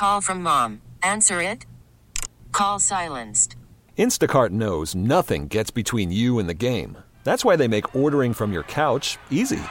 Call from mom. Answer it. Call silenced. Instacart knows nothing gets between you and the game. That's why they make ordering from your couch easy.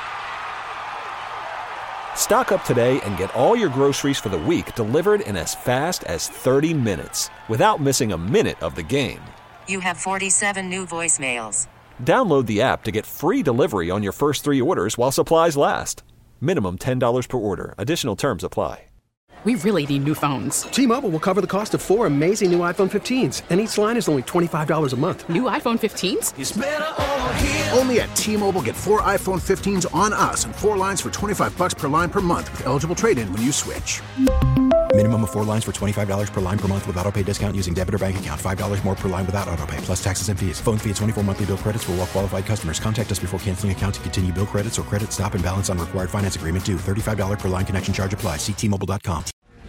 Stock up today and get all your groceries for the week delivered in as fast as 30 minutes without missing a minute of the game. You have 47 new voicemails. Download the app to get free delivery on your first 3 orders while supplies last. Minimum $10 per order. Additional terms apply. We really need new phones. T-Mobile will cover the cost of 4 amazing new iPhone 15s, and each line is only $25 a month. New iPhone 15s? It's better over here. Only at T-Mobile, get 4 iPhone 15s on us and 4 lines for $25 per line per month with eligible trade-in when you switch. Minimum of 4 lines for $25 per line per month with autopay discount using debit or bank account. $5 more per line without autopay, plus taxes and fees. Phone fee at 24 monthly bill credits for well-qualified customers. Contact us before canceling account to continue bill credits or credit stop and balance on required finance agreement due. $35 per line connection charge applies. See T-Mobile.com.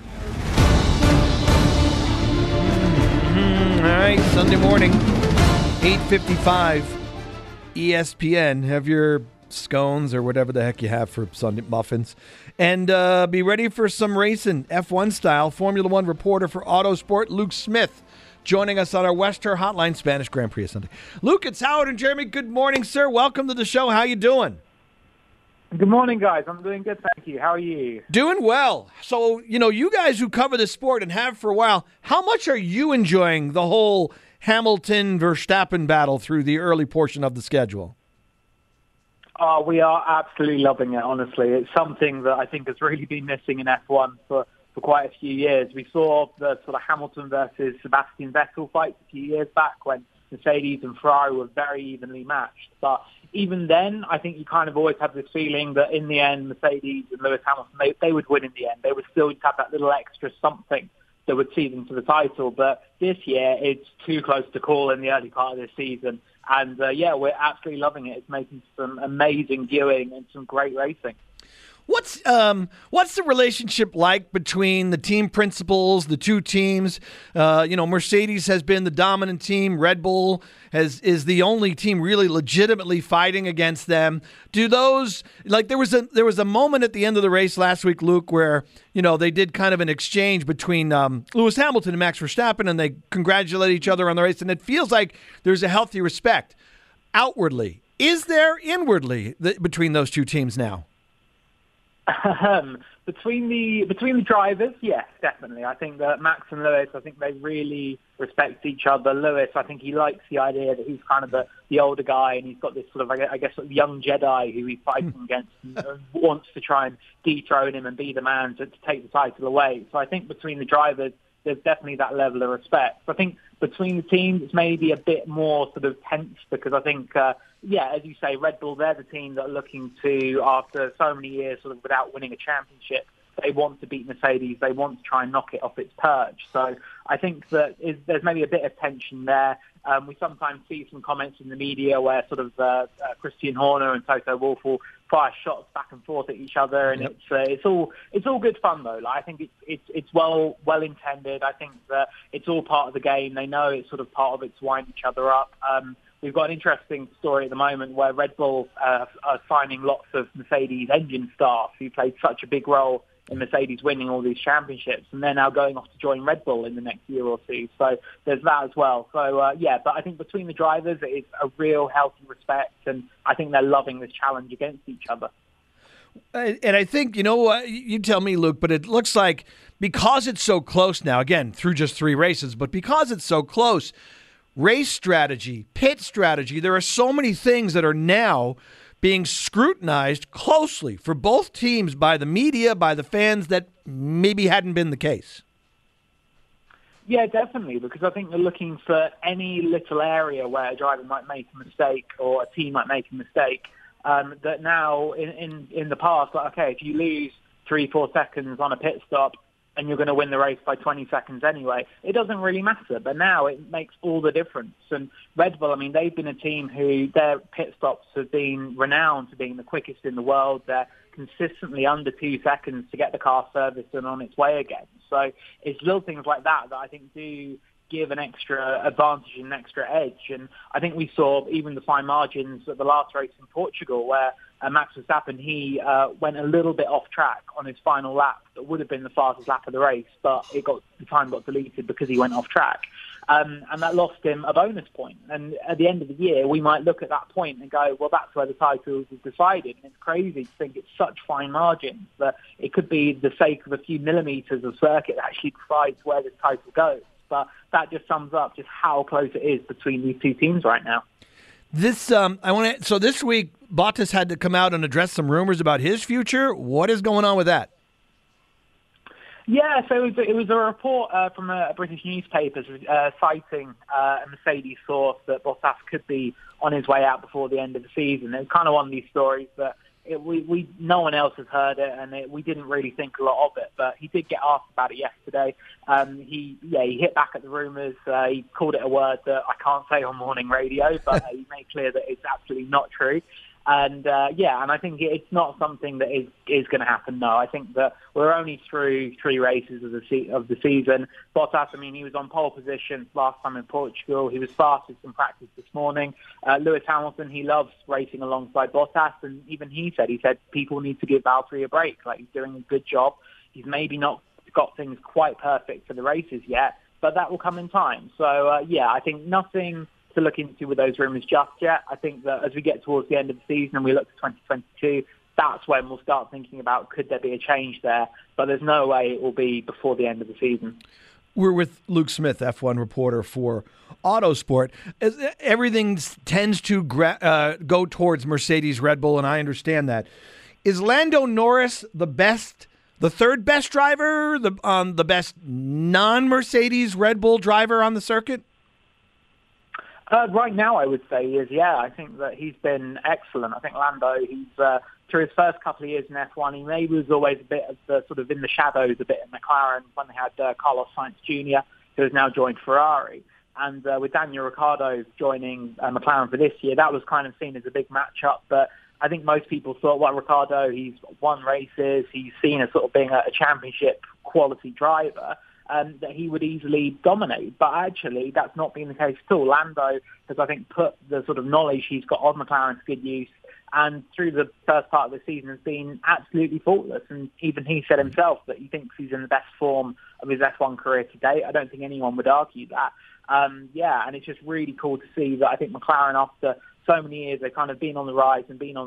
All right, Sunday morning, 8:55, ESPN. Have your scones or whatever the heck you have for Sunday muffins. And be ready for some racing, F1 style. Formula One reporter for Autosport, Luke Smith, joining us on our Western Hotline Spanish Grand Prix Sunday. Luke, it's Howard and Jeremy. Good morning, sir. Welcome to the show. How you doing? Good morning, guys. I'm doing good, thank you. How are you? Doing well. So, you guys who cover the sport and have for a while, how much are you enjoying the whole Hamilton-Verstappen battle through the early portion of the schedule? We are absolutely loving it, honestly. It's something that I think has really been missing in F1 for quite a few years. We saw the sort of Hamilton versus Sebastian Vettel fight a few years back when Mercedes and Ferrari were very evenly matched. But even then, I think you kind of always have this feeling that in the end, Mercedes and Lewis Hamilton, they would win in the end. They would still just have that little extra something that would see them to the title. But this year, it's too close to call in the early part of this season. And, we're absolutely loving it. It's making some amazing viewing and some great racing. What's the relationship like between the team principals, the two teams? Mercedes has been the dominant team. Red Bull is the only team really legitimately fighting against them. Do those there was a moment at the end of the race last week, Luke, where they did kind of an exchange between Lewis Hamilton and Max Verstappen, and they congratulate each other on the race, and it feels like there's a healthy respect outwardly. Is there inwardly between those two teams now? Between the drivers, yes, definitely. I think that Max and Lewis, I think they really respect each other. Lewis, I think he likes the idea that he's kind of the older guy, and he's got this sort of, sort of young Jedi who he's fighting against and wants to try and dethrone him and be the man to take the title away. So I think between the drivers, there's definitely that level of respect. I think between the teams, it's maybe a bit more sort of tense because I think, as you say, Red Bull, they're the team that are looking to, after so many years sort of without winning a championship, they want to beat Mercedes. They want to try and knock it off its perch. So I think that there's maybe a bit of tension there. We sometimes see some comments in the media where sort of Christian Horner and Toto Wolff will fire shots back and forth at each other, and it's all good fun though. I think it's well intended. I think that it's all part of the game. They know it's sort of part of it to wind each other up. We've got an interesting story at the moment where Red Bull are signing lots of Mercedes engine staff who played such a big role in Mercedes winning all these championships, and they're now going off to join Red Bull in the next year or two. So there's that as well. So, but I think between the drivers, it's a real healthy respect, and I think they're loving this challenge against each other. And I think, you tell me, Luke, but it looks like because it's so close now, again, through just 3 races, but because it's so close, race strategy, pit strategy, there are so many things that are now being scrutinized closely for both teams by the media, by the fans, that maybe hadn't been the case. Yeah, definitely, because I think they're looking for any little area where a driver might make a mistake or a team might make a mistake. That now, in the past, if you lose 3-4 seconds on a pit stop, and you're going to win the race by 20 seconds anyway, it doesn't really matter. But now it makes all the difference. And Red Bull, they've been a team who their pit stops have been renowned for being the quickest in the world. They're consistently under 2 seconds to get the car serviced and on its way again. So it's little things like that I think do give an extra advantage and an extra edge. And I think we saw even the fine margins at the last race in Portugal where Max Verstappen, he went a little bit off track on his final lap. That would have been the fastest lap of the race, but the time got deleted because he went off track. And that lost him a bonus point. And at the end of the year, we might look at that point and go, well, that's where the title was decided. And it's crazy to think it's such fine margins that it could be the sake of a few millimetres of circuit that actually decides where this title goes. But that just sums up just how close it is between these two teams right now. So this week, Bottas had to come out and address some rumors about his future. What is going on with that? Yeah, so it was a report from a British newspaper citing a Mercedes source that Bottas could be on his way out before the end of the season. It's kind of one of these stories that no one else has heard it, and we didn't really think a lot of it. But he did get asked about it yesterday. He hit back at the rumours. He called it a word that I can't say on morning radio, but he made clear that it's absolutely not true. And and I think it's not something that is going to happen. No, I think that we're only through 3 races of the season. Bottas, I mean, he was on pole position last time in Portugal. He was fastest in practice this morning. Lewis Hamilton, he loves racing alongside Bottas, and even he said people need to give Valtteri a break. Like, he's doing a good job. He's maybe not got things quite perfect for the races yet, but that will come in time. So I think nothing to look into with those rumours just yet. I think that as we get towards the end of the season and we look to 2022, that's when we'll start thinking about could there be a change there. But there's no way it will be before the end of the season. We're with Luke Smith, F1 reporter for Autosport. Everything tends to go towards Mercedes, Red Bull, and I understand that. Is Lando Norris the third best driver, the best non-Mercedes Red Bull driver on the circuit? Right now, I would say he is, yeah. I think that he's been excellent. I think Lando, he's through his first couple of years in F1, he maybe was always a bit of the sort of in the shadows a bit in McLaren when they had Carlos Sainz Jr., who has now joined Ferrari. And with Daniel Ricciardo joining McLaren for this year, that was kind of seen as a big matchup. But I think most people thought, well, Ricciardo, he's won races, he's seen as sort of being a championship quality driver, that he would easily dominate. But actually, that's not been the case at all. Lando has, I think, put the sort of knowledge he's got of McLaren to good use, and through the first part of the season has been absolutely faultless. And even he said himself that he thinks he's in the best form of his F1 career to date. I don't think anyone would argue that. And it's just really cool to see that I think McLaren, after so many years, they've kind of been on the rise.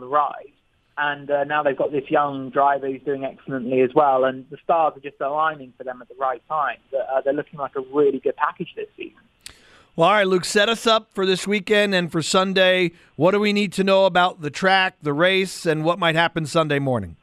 And now they've got this young driver who's doing excellently as well. And the stars are just aligning for them at the right time. They're looking like a really good package this season. Well, all right, Luke, set us up for this weekend and for Sunday. What do we need to know about the track, the race, and what might happen Sunday morning?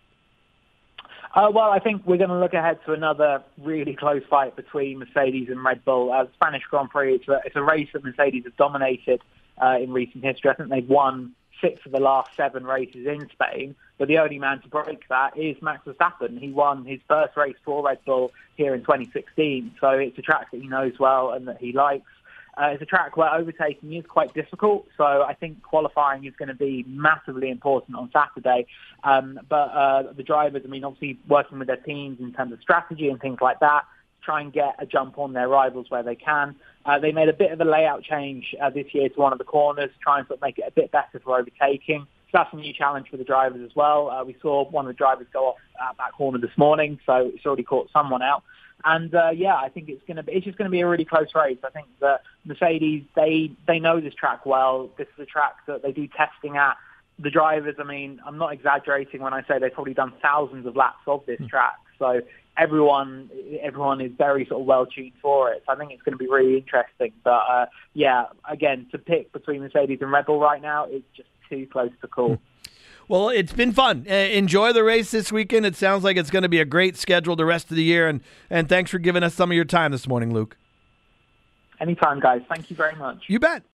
Well, I think we're going to look ahead to another really close fight between Mercedes and Red Bull. Spanish Grand Prix, it's a race that Mercedes have dominated in recent history. I think they've won 6 of the last 7 races in Spain, but the only man to break that is Max Verstappen. He won his first race for Red Bull here in 2016, so it's a track that he knows well and that he likes. It's a track where overtaking is quite difficult, so I think qualifying is going to be massively important on Saturday. But the drivers, I mean, obviously working with their teams in terms of strategy and things like that, try and get a jump on their rivals where they can. They made a bit of a layout change this year to one of the corners, try and sort of make it a bit better for overtaking. So that's a new challenge for the drivers as well. We saw one of the drivers go off that corner this morning, so it's already caught someone out. And I think it's just going to be a really close race. I think that Mercedes, they know this track well. This is a track that they do testing at. The drivers, I mean, I'm not exaggerating when I say they've probably done thousands of laps of this track. So everyone is very sort of well tuned for it. So I think it's going to be really interesting. But again, to pick between Mercedes and Red Bull right now is just too close to call. Well, it's been fun. Enjoy the race this weekend. It sounds like it's going to be a great schedule the rest of the year. And thanks for giving us some of your time this morning, Luke. Anytime, guys. Thank you very much. You bet.